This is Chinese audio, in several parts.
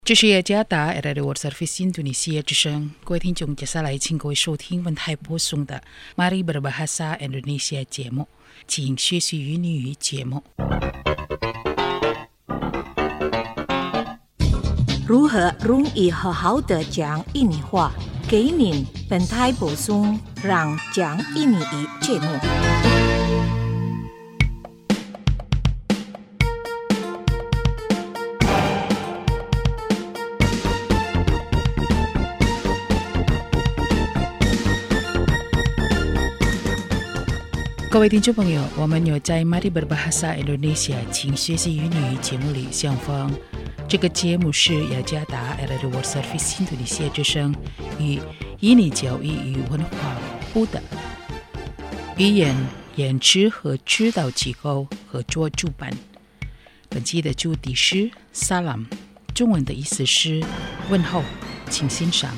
这是雅加达 Radio World Service Indonesia 之声，各位听众，接下来请各位收听文台播送的 Mari Berbahasa Indonesia 节目，请学习英语节目。 如何容易好好的讲印尼话？给您本台播送让讲印尼语节目。 各位听众朋友，我们有在 Mari Berbahasa Indonesia 请学习英语节目里相逢。这个节目是雅加达 Radio World Service Indonesia 之声与印尼教育与文化部的语言研制和指导机构合作主办。本期的主题是 Salam， 中文的意思是问候，请欣赏。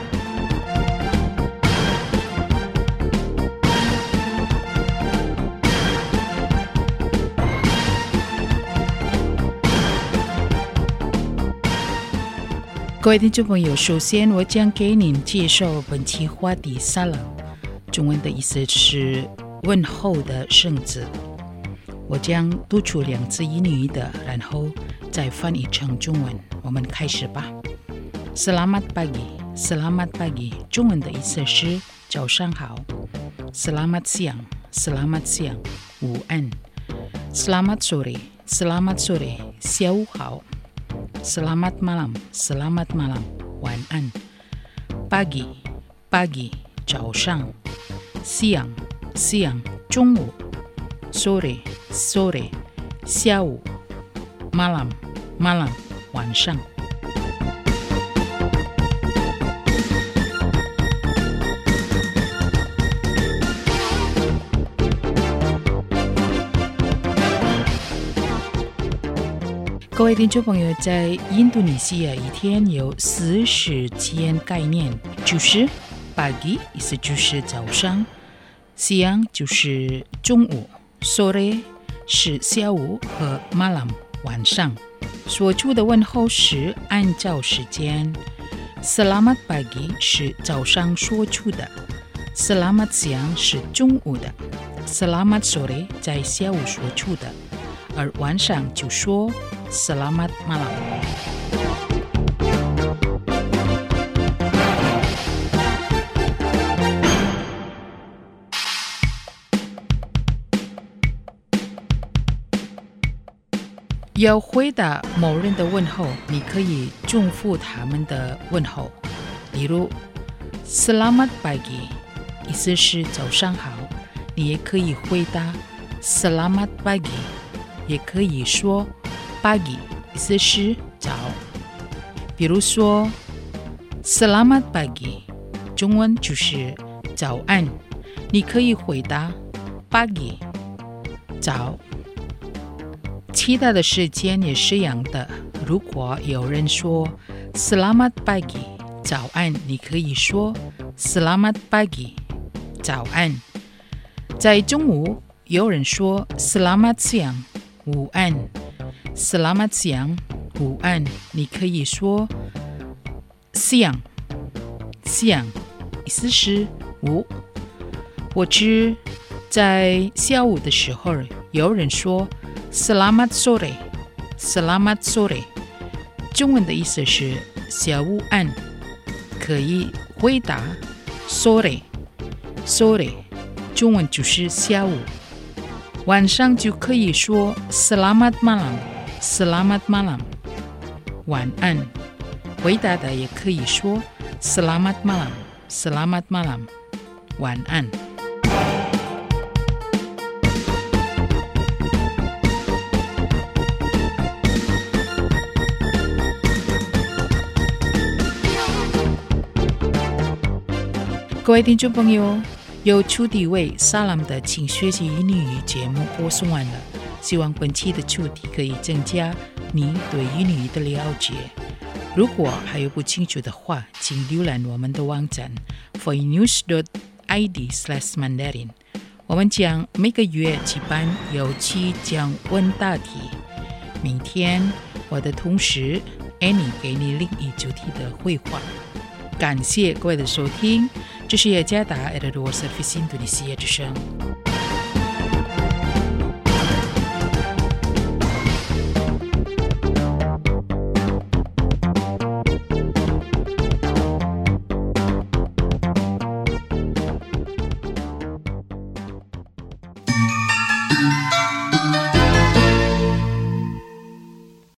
各位听众朋友，首先我将给您介绍本期话题 Salam， 中文的意思是问候的圣子。我将读出两次英语的，然后再翻译成中文。我们开始吧。Selamat pagi， Selamat pagi， 中文的意思是早上好。Selamat siang， Selamat siang， 午安。Selamat sore， Selamat sore， 下午好。Selamat malam， Selamat malam， 晚安。Pagi， Pagi， 早上。Siang， Siang， 中午。Sore， Sore， 下午。Malam， Malam， 晚上。各位听众朋友，在印度尼西亚一天有4时间概念，就是 pagi 意思就是早上， siang 就是中午， sore 是下午和 malam 晚上。所处的问候是按照时间。 Selamat pagi 是早上说出的， Selamat siang 是中午的， Selamat sore 在下午说出的，而晚上就说 Selamat malam。 要回答某人的问候，你可以重复他们的问候。例如 Selamat pagi 意思是早上好，你也可以回答 Selamat pagi， 也可以说pagi 意思是早。比如说 Selamat pagi 中文就是早安，你可以回答 pagi 早。其他的时间也是一样的，如果有人说 Selamat pagi 早安，你可以说 Selamat pagi 早安。在中午有人说 Selamat siang 午安， Selamat siang 午安，你可以说 siang siang 意思是午。或者在下午的时候有人说 Selamat sore Selamat sore， 中文的意思是下午安，可以回答 sore sore， 中文就是下午。晚上就可以说 Selamat malam Selamat malam， 晚安。回答的也可以说 Selamat malam Selamat malam， 晚安。各位听众朋友，由主题为 Salam 的请学习英语节目播送完了，希望本期的主题可以增加你对英语的了解。如果还有不清楚的话，请浏览我们的网站 foinews.id/mandarin。我们将每个月举办有7讲问答题。明天我的同事 Annie 给你另一主题的绘画。感谢各位的收听，这是雅加达 Era Luar Service Indonesia 之声。